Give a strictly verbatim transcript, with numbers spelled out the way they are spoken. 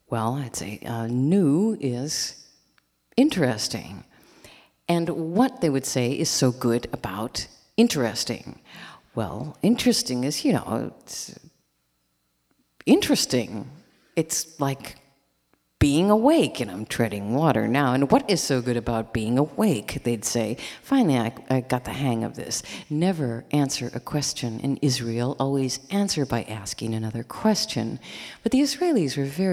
Well, I'd say uh, new is interesting. And what they would say is so good about interesting? Well, interesting is, you know, it's interesting. It's like being awake, and I'm treading water now. And what is so good about being awake? They'd say. Finally, I, I got the hang of this. Never answer a question in Israel. Always answer by asking another question. But the Israelis were very